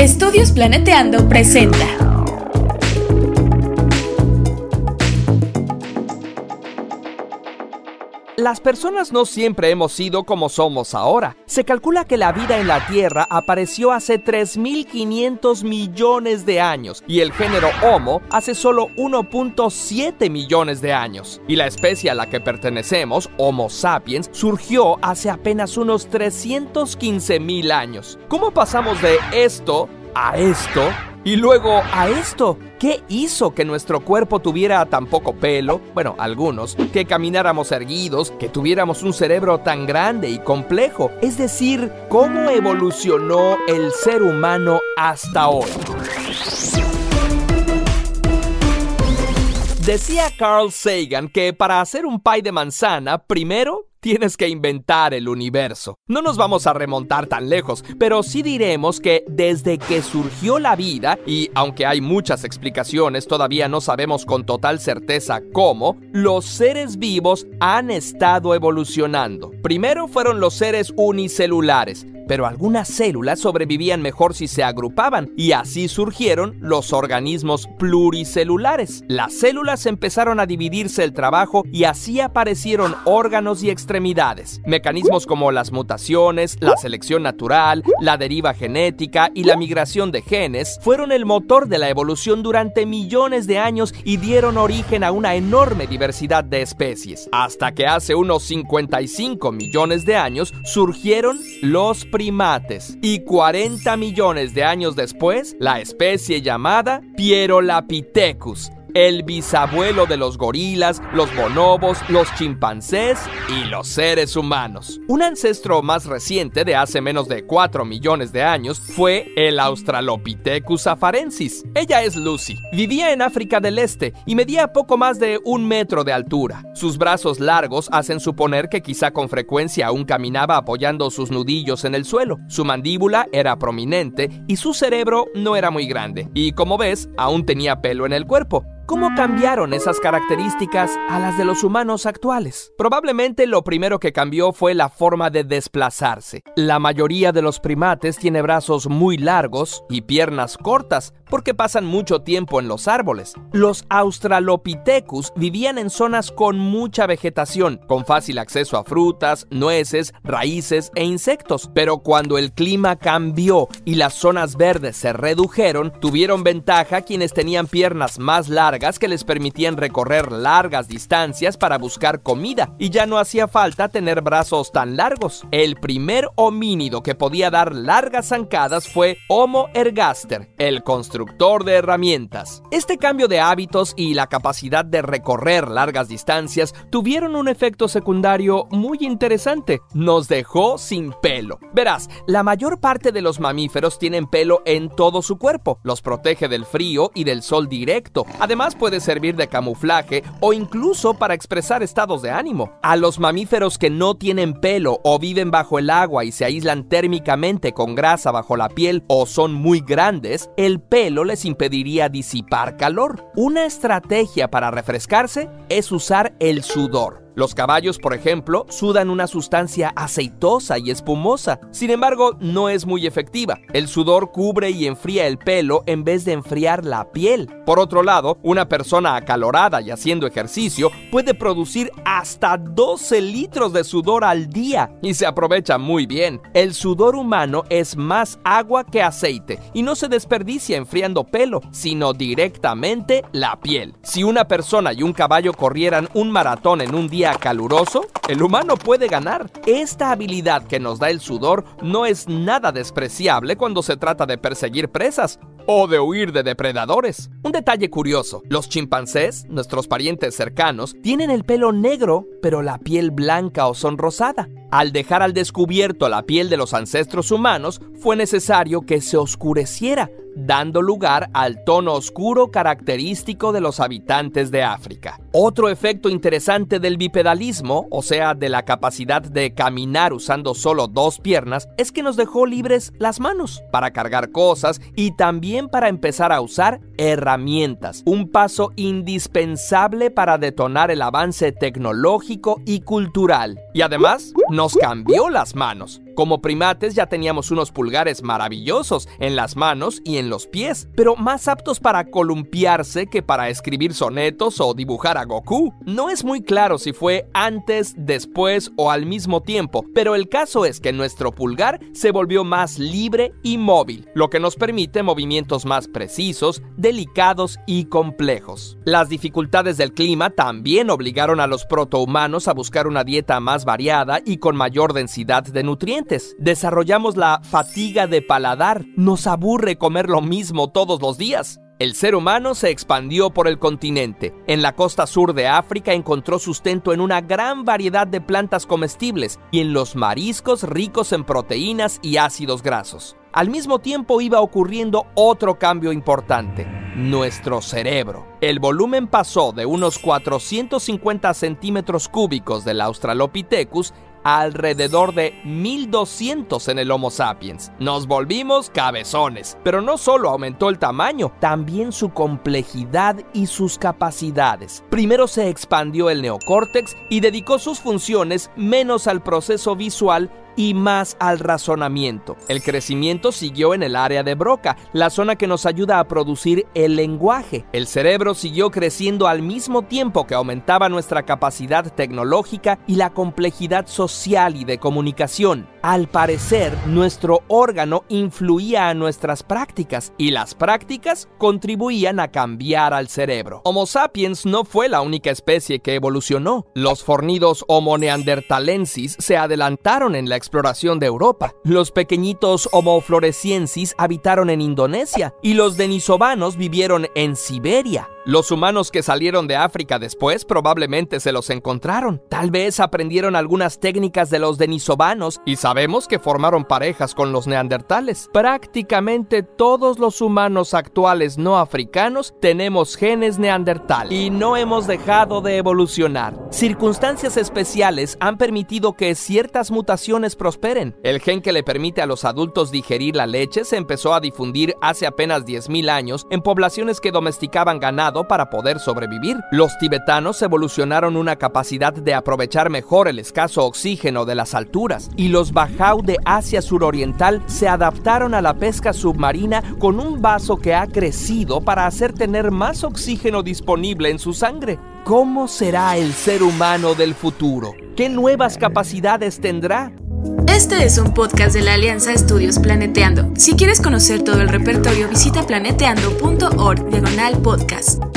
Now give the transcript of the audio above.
Estudios Planeteando presenta. Las personas no siempre hemos sido como somos ahora. Se calcula que la vida en la Tierra apareció hace 3.500 millones de años y el género Homo hace solo 1.7 millones de años. Y la especie a la que pertenecemos, Homo sapiens, surgió hace apenas unos 315.000 años. ¿Cómo pasamos de esto a esto? Y luego a esto. ¿Qué hizo que nuestro cuerpo tuviera tan poco pelo? Bueno, algunos. Que camináramos erguidos, que tuviéramos un cerebro tan grande y complejo. Es decir, ¿cómo evolucionó el ser humano hasta hoy? Decía Carl Sagan que para hacer un pie de manzana, primero tienes que inventar el universo. No nos vamos a remontar tan lejos, pero sí diremos que desde que surgió la vida, y aunque hay muchas explicaciones, todavía no sabemos con total certeza cómo, los seres vivos han estado evolucionando. Primero fueron los seres unicelulares, pero algunas células sobrevivían mejor si se agrupaban, y así surgieron los organismos pluricelulares. Las células empezaron a dividirse el trabajo y así aparecieron órganos y extremidades. Mecanismos como las mutaciones, la selección natural, la deriva genética y la migración de genes fueron el motor de la evolución durante millones de años y dieron origen a una enorme diversidad de especies. Hasta que hace unos 55 millones de años surgieron los primates. Y 40 millones de años después, la especie llamada Pierolapithecus, el bisabuelo de los gorilas, los bonobos, los chimpancés y los seres humanos. Un ancestro más reciente de hace menos de 4 millones de años fue el Australopithecus afarensis. Ella es Lucy. Vivía en África del Este y medía poco más de 1 metro de altura. Sus brazos largos hacen suponer que quizá con frecuencia aún caminaba apoyando sus nudillos en el suelo. Su mandíbula era prominente y su cerebro no era muy grande. Y como ves, aún tenía pelo en el cuerpo. ¿Cómo cambiaron esas características a las de los humanos actuales? Probablemente lo primero que cambió fue la forma de desplazarse. La mayoría de los primates tiene brazos muy largos y piernas cortas porque pasan mucho tiempo en los árboles. Los Australopithecus vivían en zonas con mucha vegetación, con fácil acceso a frutas, nueces, raíces e insectos. Pero cuando el clima cambió y las zonas verdes se redujeron, tuvieron ventaja quienes tenían piernas más largas que les permitían recorrer largas distancias para buscar comida, y ya no hacía falta tener brazos tan largos. El primer homínido que podía dar largas zancadas fue Homo ergaster, el constructor de herramientas. Este cambio de hábitos y la capacidad de recorrer largas distancias tuvieron un efecto secundario muy interesante: nos dejó sin pelo. Verás, la mayor parte de los mamíferos tienen pelo en todo su cuerpo. Los protege del frío y del sol directo. Además, puede servir de camuflaje o incluso para expresar estados de ánimo. A los mamíferos que no tienen pelo o viven bajo el agua y se aíslan térmicamente con grasa bajo la piel o son muy grandes, el pelo les impediría disipar calor. Una estrategia para refrescarse es usar el sudor. Los caballos, por ejemplo, sudan una sustancia aceitosa y espumosa. Sin embargo, no es muy efectiva. El sudor cubre y enfría el pelo en vez de enfriar la piel. Por otro lado, una persona acalorada y haciendo ejercicio puede producir hasta 12 litros de sudor al día y se aprovecha muy bien. El sudor humano es más agua que aceite y no se desperdicia enfriando pelo, sino directamente la piel. Si una persona y un caballo corrieran un maratón en un día caluroso, el humano puede ganar. Esta habilidad que nos da el sudor no es nada despreciable cuando se trata de perseguir presas o de huir de depredadores. Un detalle curioso: los chimpancés, nuestros parientes cercanos, tienen el pelo negro, pero la piel blanca o sonrosada. Al dejar al descubierto la piel de los ancestros humanos, fue necesario que se oscureciera, dando lugar al tono oscuro característico de los habitantes de África. Otro efecto interesante del bipedalismo, o sea, de la capacidad de caminar usando solo 2 piernas, es que nos dejó libres las manos para cargar cosas y también para empezar a usar herramientas, un paso indispensable para detonar el avance tecnológico y cultural. Y además, nos cambió las manos. Como primates ya teníamos unos pulgares maravillosos en las manos y en los pies, pero más aptos para columpiarse que para escribir sonetos o dibujar a Goku. No es muy claro si fue antes, después o al mismo tiempo, pero el caso es que nuestro pulgar se volvió más libre y móvil, lo que nos permite movimientos más precisos, delicados y complejos. Las dificultades del clima también obligaron a los protohumanos a buscar una dieta más variada y con mayor densidad de nutrientes. Desarrollamos la fatiga de paladar. Nos aburre comer lo mismo todos los días. El ser humano se expandió por el continente. En la costa sur de África encontró sustento en una gran variedad de plantas comestibles y en los mariscos ricos en proteínas y ácidos grasos. Al mismo tiempo iba ocurriendo otro cambio importante: nuestro cerebro. El volumen pasó de unos 450 centímetros cúbicos del Australopithecus a alrededor de 1200 en el Homo sapiens. Nos volvimos cabezones, pero no solo aumentó el tamaño, también su complejidad y sus capacidades. Primero se expandió el neocórtex y dedicó sus funciones menos al proceso visual y más al razonamiento. El crecimiento siguió en el área de Broca, la zona que nos ayuda a producir el lenguaje. El cerebro siguió creciendo al mismo tiempo que aumentaba nuestra capacidad tecnológica y la complejidad social y de comunicación. Al parecer, nuestro órgano influía a nuestras prácticas y las prácticas contribuían a cambiar al cerebro. Homo sapiens no fue la única especie que evolucionó. Los fornidos Homo neanderthalensis se adelantaron en la exploración de Europa. Los pequeñitos Homo floresiensis habitaron en Indonesia y los denisovanos vivieron en Siberia. Los humanos que salieron de África después probablemente se los encontraron. Tal vez aprendieron algunas técnicas de los denisovanos y sabemos que formaron parejas con los neandertales. Prácticamente todos los humanos actuales no africanos tenemos genes neandertal y no hemos dejado de evolucionar. Circunstancias especiales han permitido que ciertas mutaciones prosperen. El gen que le permite a los adultos digerir la leche se empezó a difundir hace apenas 10.000 años en poblaciones que domesticaban ganado para poder sobrevivir. Los tibetanos evolucionaron una capacidad de aprovechar mejor el escaso oxígeno de las alturas y los bajau de Asia suroriental se adaptaron a la pesca submarina con un vaso que ha crecido para hacer tener más oxígeno disponible en su sangre. ¿Cómo será el ser humano del futuro? ¿Qué nuevas capacidades tendrá? Este es un podcast de la Alianza Estudios Planeteando. Si quieres conocer todo el repertorio, visita planeteando.org/podcast.